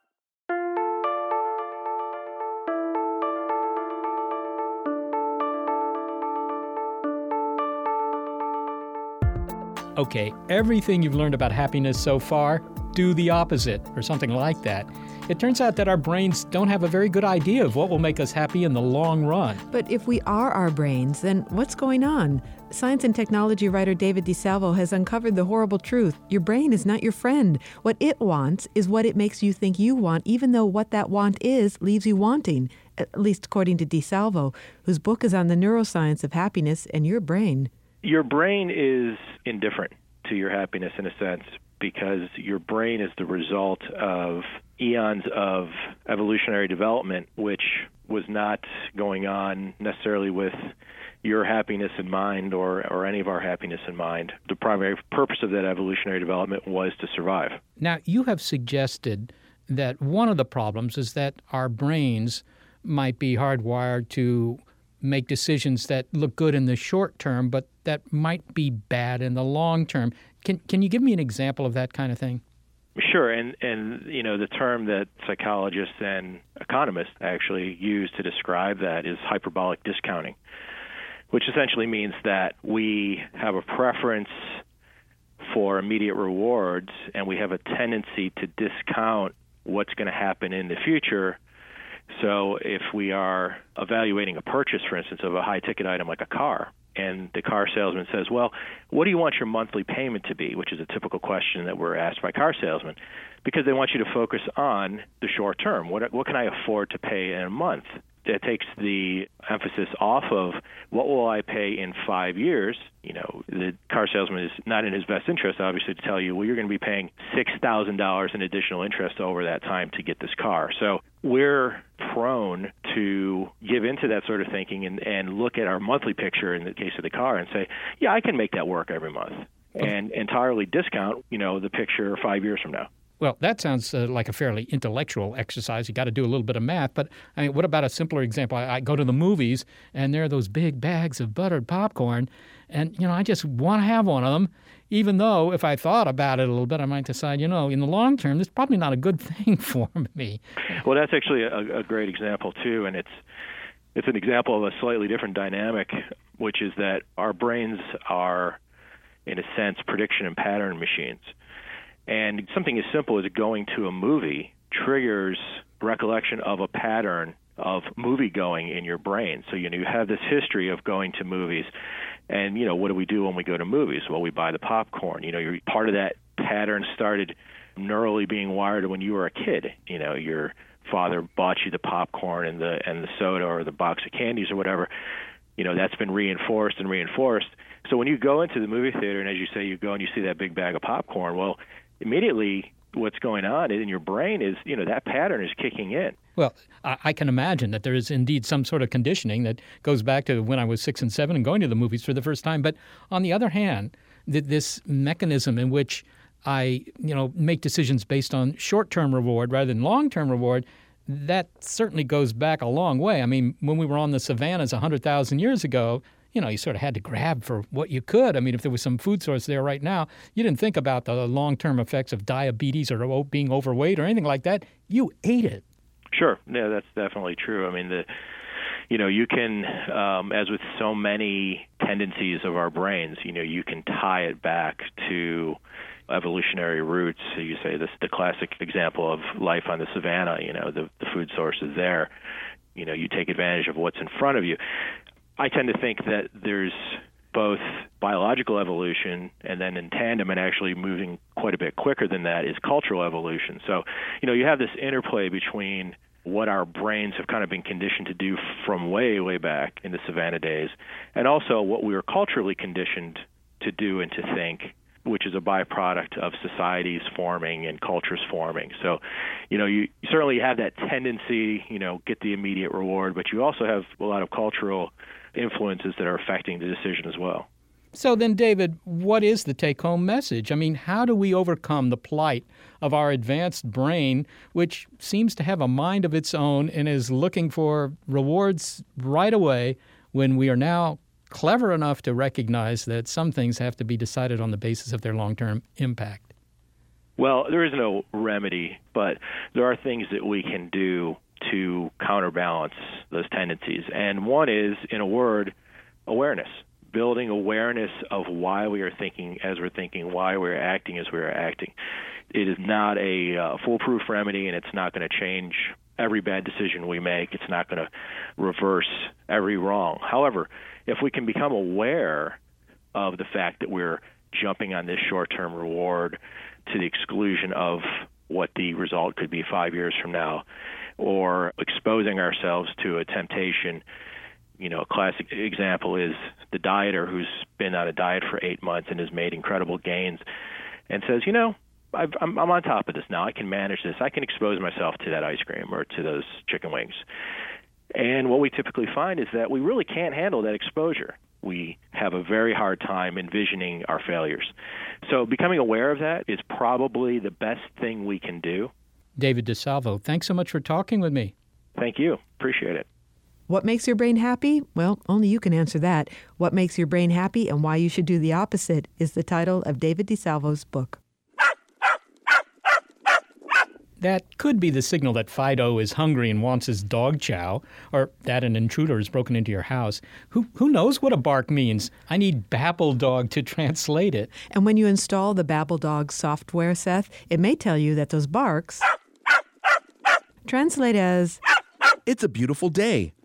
Okay, everything you've learned about happiness so far, do the opposite, or something like that. It turns out that our brains don't have a very good idea of what will make us happy in the long run. But if we are our brains, then what's going on? Science and technology writer David DeSalvo has uncovered the horrible truth. Your brain is not your friend. What it wants is what it makes you think you want, even though what that want is leaves you wanting, at least according to DeSalvo, whose book is on the neuroscience of happiness and your brain. Your brain is indifferent to your happiness in a sense because your brain is the result of eons of evolutionary development, which was not going on necessarily with your happiness in mind or, or any of our happiness in mind. The primary purpose of that evolutionary development was to survive. Now, you have suggested that one of the problems is that our brains might be hardwired to make decisions that look good in the short term, but that might be bad in the long term. Can can you give me an example of that kind of thing? Sure, and, and you know the term that psychologists and economists actually use to describe that is hyperbolic discounting, which essentially means that we have a preference for immediate rewards and we have a tendency to discount what's going to happen in the future. So if we are evaluating a purchase, for instance, of a high-ticket item like a car, and the car salesman says, well, what do you want your monthly payment to be, which is a typical question that we're asked by car salesmen, because they want you to focus on the short term. What, what can I afford to pay in a month? That takes the emphasis off of what will I pay in five years. You know, the car salesman is not in his best interest, obviously, to tell you, well, you're going to be paying six thousand dollars in additional interest over that time to get this car. So we're prone to give into that sort of thinking and, and look at our monthly picture in the case of the car and say, yeah, I can make that work every month, and entirely discount, you know, the picture five years from now. Well, that sounds uh, like a fairly intellectual exercise. You got to do a little bit of math. But I mean, what about a simpler example? I, I go to the movies, and there are those big bags of buttered popcorn, and you know, I just want to have one of them. Even though, if I thought about it a little bit, I might decide, you know, in the long term, this is probably not a good thing for me. Well, that's actually a, a great example too, and it's it's an example of a slightly different dynamic, which is that our brains are, in a sense, prediction and pattern machines. And something as simple as going to a movie triggers recollection of a pattern of movie going in your brain. So, you know, you have this history of going to movies. And, you know, what do we do when we go to movies? Well, we buy the popcorn. You know, you're, part of that pattern started neurally being wired when you were a kid. You know, your father bought you the popcorn and the and the soda or the box of candies or whatever. You know, that's been reinforced and reinforced. So when you go into the movie theater and, as you say, you go and you see that big bag of popcorn, well, immediately what's going on in your brain is, you know, that pattern is kicking in. Well, I, I can imagine that there is indeed some sort of conditioning that goes back to when I was six and seven and going to the movies for the first time. But on the other hand, th- this mechanism in which I, you know, make decisions based on short-term reward rather than long-term reward, that certainly goes back a long way. I mean, when we were on the savannas one hundred thousand years ago, you know, you sort of had to grab for what you could. I mean, if there was some food source there right now, you didn't think about the long-term effects of diabetes or being overweight or anything like that. You ate it. Sure. Yeah, that's definitely true. I mean, the you know, you can, um, as with so many tendencies of our brains, you know, you can tie it back to evolutionary roots. So you say this the classic example of life on the savannah, you know, the, the food source is there. You know, you take advantage of what's in front of you. I tend to think that there's both biological evolution and then in tandem and actually moving quite a bit quicker than that is cultural evolution. So, you know, you have this interplay between what our brains have kind of been conditioned to do from way, way back in the savannah days, and also what we were culturally conditioned to do and to think, which is a byproduct of societies forming and cultures forming. So, you know, you, you certainly have that tendency, you know, get the immediate reward, but you also have a lot of cultural influences that are affecting the decision as well. So then, David, what is the take-home message? I mean, how do we overcome the plight of our advanced brain, which seems to have a mind of its own and is looking for rewards right away when we are now clever enough to recognize that some things have to be decided on the basis of their long-term impact? Well, there is no remedy, but there are things that we can do to counterbalance those tendencies. And one is, in a word, awareness. Building awareness of why we are thinking as we're thinking, why we're acting as we're acting. It is not a uh, foolproof remedy, and it's not going to change every bad decision we make. It's not going to reverse every wrong. However, if we can become aware of the fact that we're jumping on this short-term reward to the exclusion of what the result could be five years from now, or exposing ourselves to a temptation. You know, a classic example is the dieter who's been on a diet for eight months and has made incredible gains and says, you know, I've, I'm, I'm on top of this now. I can manage this. I can expose myself to that ice cream or to those chicken wings. And what we typically find is that we really can't handle that exposure. We have a very hard time envisioning our failures. So becoming aware of that is probably the best thing we can do. David DeSalvo, thanks so much for talking with me. Thank you. Appreciate it. What makes your brain happy? Well, only you can answer that. What makes your brain happy and why you should do the opposite is the title of David DeSalvo's book. That could be the signal that Fido is hungry and wants his dog chow, or that an intruder has broken into your house. Who who knows what a bark means? I need Babble Dog to translate it. And when you install the Babble Dog software, Seth, it may tell you that those barks translate as, "It's a beautiful day.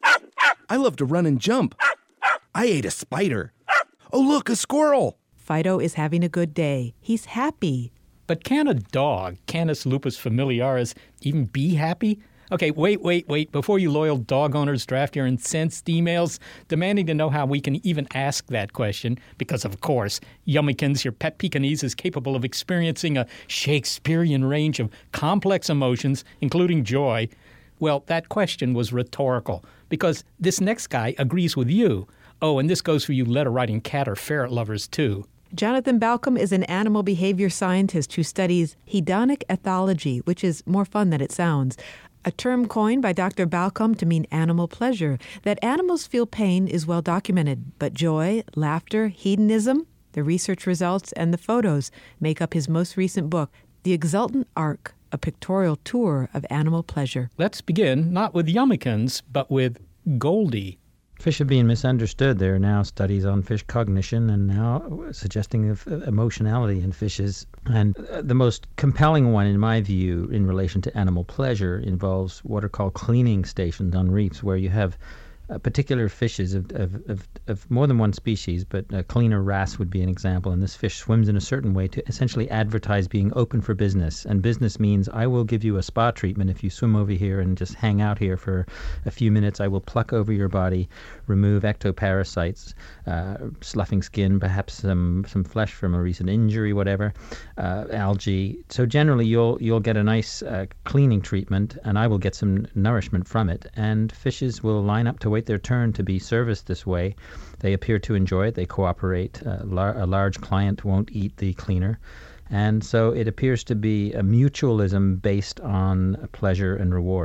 I love to run and jump. I ate a spider. Oh, look, a squirrel." Fido is having a good day. He's happy. But can a dog, Canis lupus familiaris, even be happy? Okay, wait, wait, wait. Before you loyal dog owners draft your incensed emails demanding to know how we can even ask that question, because, of course, Yummikins, your pet Pekingese, is capable of experiencing a Shakespearean range of complex emotions, including joy. Well, that question was rhetorical, because this next guy agrees with you. Oh, and this goes for you letter-writing cat or ferret lovers, too. Jonathan Balcombe is an animal behavior scientist who studies hedonic ethology, which is more fun than it sounds, a term coined by Doctor Balcombe to mean animal pleasure. That animals feel pain is well documented, but joy, laughter, hedonism, the research results, and the photos make up his most recent book, The Exultant Arc, a pictorial tour of animal pleasure. Let's begin not with Yummikins, but with Goldie. Fish are being misunderstood. There are now studies on fish cognition and now suggesting of emotionality in fishes. And the most compelling one, in my view, in relation to animal pleasure involves what are called cleaning stations on reefs, where you have uh, particular fishes of, of, of, of more than one species, but a cleaner wrasse would be an example. And this fish swims in a certain way to essentially advertise being open for business. And business means I will give you a spa treatment if you swim over here and just hang out here for a few minutes. I will pluck over your body, remove ectoparasites, uh, sloughing skin, perhaps some, some flesh from a recent injury, whatever, uh, algae. So generally you'll you'll get a nice uh, cleaning treatment, and I will get some nourishment from it. And fishes will line up to wait their turn to be serviced this way. They appear to enjoy it. They cooperate. Uh, lar- a large client won't eat the cleaner. And so it appears to be a mutualism based on pleasure and reward.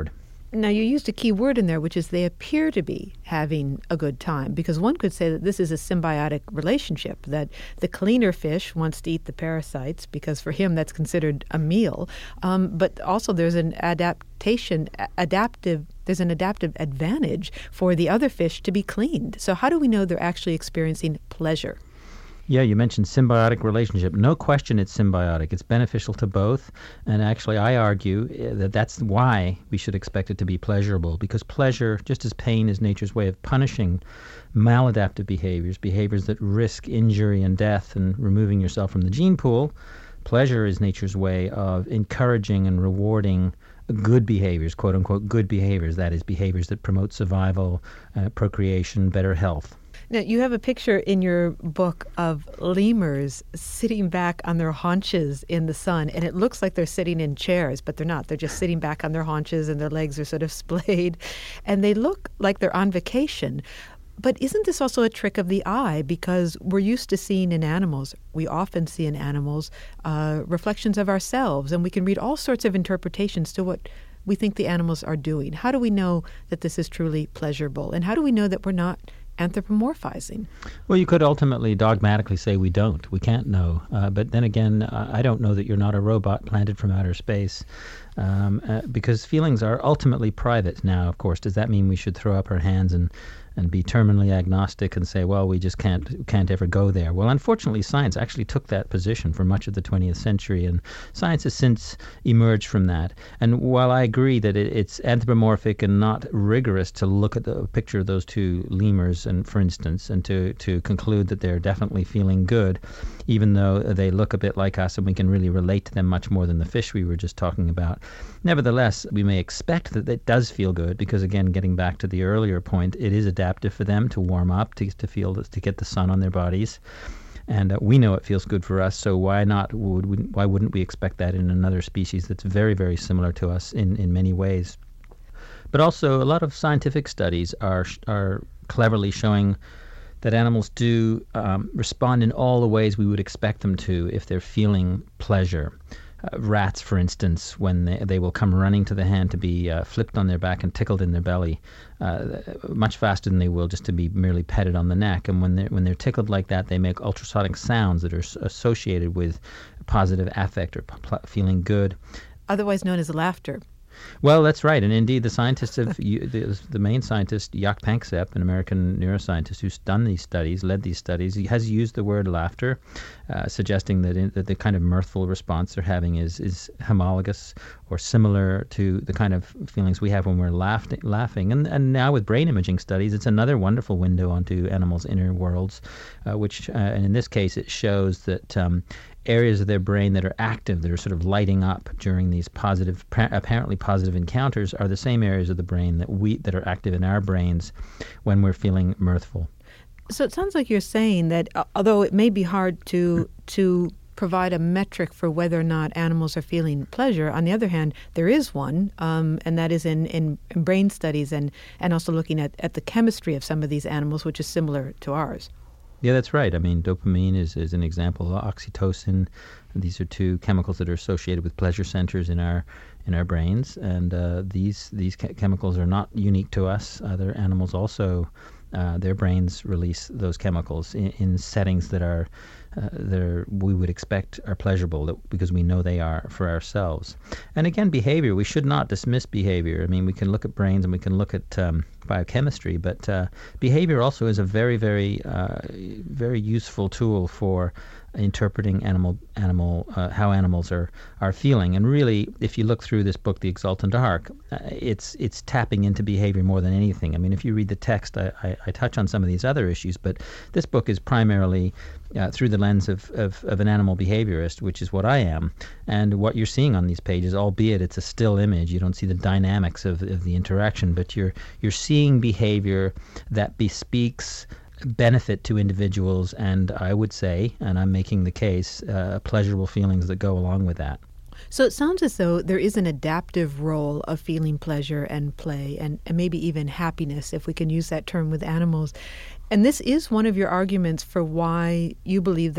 Now, you used a key word in there, which is they appear to be having a good time, because one could say that this is a symbiotic relationship, that the cleaner fish wants to eat the parasites because for him that's considered a meal. Um, but also there's an adaptation, adaptive, there's an adaptive advantage for the other fish to be cleaned. So how do we know they're actually experiencing pleasure? Yeah, you mentioned symbiotic relationship. No question it's symbiotic. It's beneficial to both. And actually, I argue that that's why we should expect it to be pleasurable, because pleasure, just as pain is nature's way of punishing maladaptive behaviors, behaviors that risk injury and death and removing yourself from the gene pool, pleasure is nature's way of encouraging and rewarding good behaviors, quote-unquote good behaviors, that is, behaviors that promote survival, uh, procreation, better health. Now, you have a picture in your book of lemurs sitting back on their haunches in the sun, and it looks like they're sitting in chairs, but they're not. They're just sitting back on their haunches, and their legs are sort of splayed, and they look like they're on vacation. But isn't this also a trick of the eye? Because we're used to seeing in animals, we often see in animals uh, reflections of ourselves, and we can read all sorts of interpretations to what we think the animals are doing. How do we know that this is truly pleasurable? And how do we know that we're not anthropomorphizing? Well, you could ultimately dogmatically say we don't. We can't know. Uh, but then again, uh, I don't know that you're not a robot planted from outer space, um, uh, because feelings are ultimately private. Now, of course, does that mean we should throw up our hands and and be terminally agnostic and say, well, we just can't can't ever go there? Well, unfortunately, science actually took that position for much of the twentieth century, and science has since emerged from that. And while I agree that it, it's anthropomorphic and not rigorous to look at the picture of those two lemurs, and for instance, and to, to conclude that they're definitely feeling good, even though they look a bit like us and we can really relate to them much more than the fish we were just talking about. Nevertheless, we may expect that it does feel good because, again, getting back to the earlier point, it is adaptive for them to warm up, to, to feel, to get the sun on their bodies. And uh, we know it feels good for us, so why not? Would we, why wouldn't we expect that in another species that's very, very similar to us in, in many ways? But also, a lot of scientific studies are are cleverly showing that animals do um, respond in all the ways we would expect them to if they're feeling pleasure. Uh, rats, for instance, when they, they will come running to the hand to be uh, flipped on their back and tickled in their belly, uh, much faster than they will just to be merely petted on the neck. And when they're, when they're tickled like that, they make ultrasonic sounds that are s- associated with positive affect or p- feeling good. Otherwise known as laughter. Well, that's right. And indeed, the scientists have, the, the main scientist, Jaak Panksepp, an American neuroscientist who's done these studies, led these studies, he has used the word laughter, uh, suggesting that, in, that the kind of mirthful response they're having is, is homologous or similar to the kind of feelings we have when we're laugh- laughing. And, and now with brain imaging studies, it's another wonderful window onto animals' inner worlds, uh, which, uh, and in this case, it shows that um, areas of their brain that are active, that are sort of lighting up during these positive, apparently positive encounters, are the same areas of the brain that we that are active in our brains when we're feeling mirthful. So it sounds like you're saying that uh, although it may be hard to to provide a metric for whether or not animals are feeling pleasure, on the other hand, there is one, um, and that is in, in, in brain studies and, and also looking at, at the chemistry of some of these animals, which is similar to ours. Yeah, that's right. I mean, dopamine is, is an example. Oxytocin, these are two chemicals that are associated with pleasure centers in our in our brains, and uh, these these che- chemicals are not unique to us. Other animals also, uh, their brains release those chemicals in, in settings that are uh, that are, we would expect are pleasurable, that, because we know they are for ourselves. And again, behavior. We should not dismiss behavior. I mean, we can look at brains and we can look at um, biochemistry, but uh, behavior also is a very, very, uh, very useful tool for interpreting animal, animal, uh, how animals are, are feeling. And really, if you look through this book, The Exultant Ark, uh, it's it's tapping into behavior more than anything. I mean, if you read the text, I, I, I touch on some of these other issues, but this book is primarily uh, through the lens of, of, of an animal behaviorist, which is what I am. And what you're seeing on these pages, albeit it's a still image, you don't see the dynamics of, of the interaction, but you're you're seeing behavior that bespeaks benefit to individuals, and I would say, and I'm making the case, uh, pleasurable feelings that go along with that. So it sounds as though there is an adaptive role of feeling pleasure and play, and, and maybe even happiness, if we can use that term with animals. And this is one of your arguments for why you believe that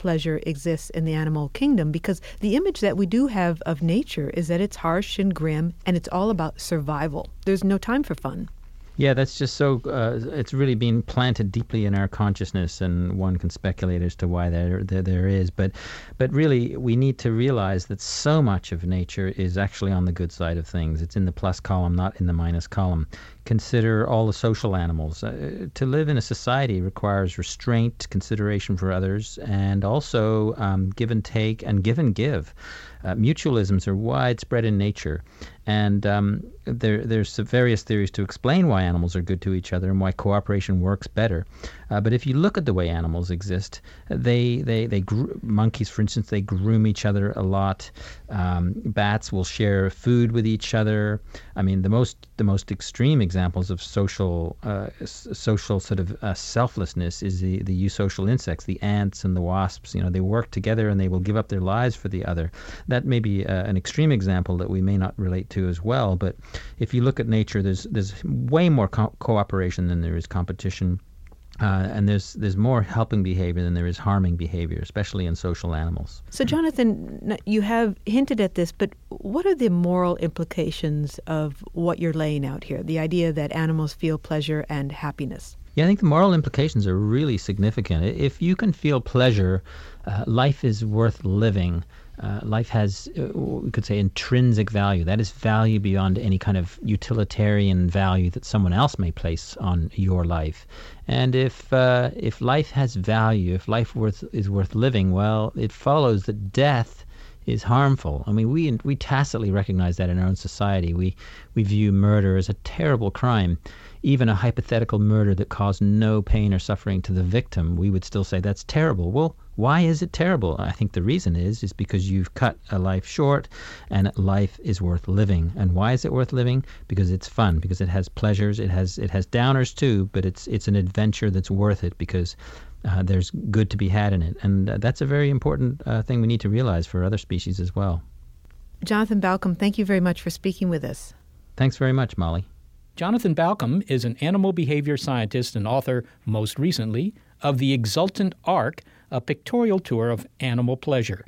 pleasure exists in the animal kingdom, because the image that we do have of nature is that it's harsh and grim and it's all about survival. There's no time for fun. Yeah, that's just so, uh, it's really been planted deeply in our consciousness, and one can speculate as to why there, there there is. But but really, we need to realize that so much of nature is actually on the good side of things. It's in the plus column, not in the minus column. Consider all the social animals. Uh, to live in a society requires restraint, consideration for others, and also um, give and take and give and give. Uh, mutualisms are widespread in nature, and um, there, there's various theories to explain why animals are good to each other and why cooperation works better. Uh, but if you look at the way animals exist, they they they gro- monkeys, for instance, they groom each other a lot. Um, bats will share food with each other. I mean, the most the most extreme examples of social uh, s- social sort of uh, selflessness is the the eusocial insects, the ants and the wasps. You know, they work together and they will give up their lives for the other. That may be uh, an extreme example that we may not relate to as well. But if you look at nature, there's there's way more co- cooperation than there is competition. Uh, and there's there's more helping behavior than there is harming behavior, especially in social animals. So, Jonathan, you have hinted at this, but what are the moral implications of what you're laying out here, the idea that animals feel pleasure and happiness? Yeah, I think the moral implications are really significant. If you can feel pleasure, uh, life is worth living. Uh, life has, uh, we could say, intrinsic value. That is value beyond any kind of utilitarian value that someone else may place on your life. And if uh, if life has value, if life worth is worth living, well, it follows that death is harmful. I mean, we we tacitly recognize that in our own society. We we view murder as a terrible crime. Even a hypothetical murder that caused no pain or suffering to the victim, we would still say that's terrible. Well, why is it terrible? I think the reason is is because you've cut a life short, and life is worth living. And why is it worth living? Because it's fun, because it has pleasures, it has it has downers too, but it's it's an adventure that's worth it because uh, there's good to be had in it. And uh, that's a very important uh, thing we need to realize for other species as well. Jonathan Balcombe, thank you very much for speaking with us. Thanks very much, Molly. Jonathan Balcombe is an animal behavior scientist and author, most recently, of The Exultant Ark, a pictorial tour of animal pleasure.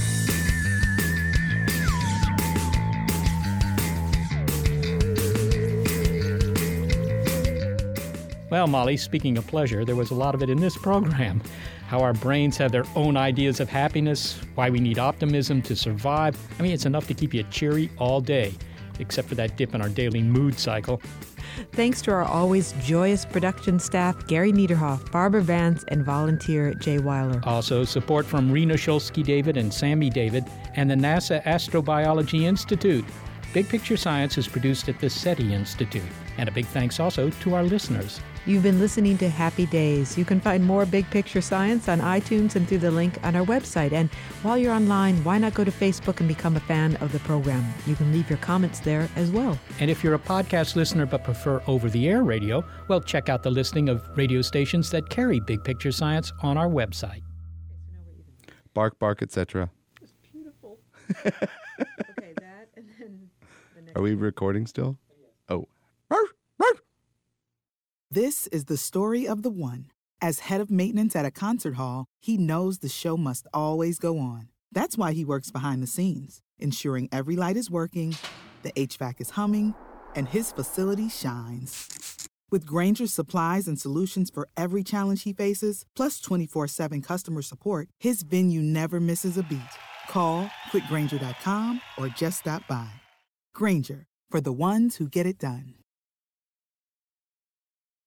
Well, Molly, speaking of pleasure, there was a lot of it in this program. How our brains have their own ideas of happiness, why we need optimism to survive. I mean, it's enough to keep you cheery all day, except for that dip in our daily mood cycle. Thanks to our always joyous production staff, Gary Niederhoff, Barbara Vance, and volunteer Jay Weiler. Also, support from Rena Shulsky-David and Sammy David and the NASA Astrobiology Institute. Big Picture Science is produced at the SETI Institute. And a big thanks also to our listeners. You've been listening to Happy Days. You can find more Big Picture Science on iTunes and through the link on our website. And while you're online, why not go to Facebook and become a fan of the program? You can leave your comments there as well. And if you're a podcast listener but prefer over-the-air radio, well, check out the listing of radio stations that carry Big Picture Science on our website. Bark, bark, et cetera. It's beautiful. Okay, that and then the next Are we recording still? Oh. This is the story of the one. As head of maintenance at a concert hall, he knows the show must always go on. That's why he works behind the scenes, ensuring every light is working, the H V A C is humming, and his facility shines. With Grainger's supplies and solutions for every challenge he faces, plus twenty-four seven customer support, his venue never misses a beat. Call quick grainger dot com or just stop by. Grainger, for the ones who get it done.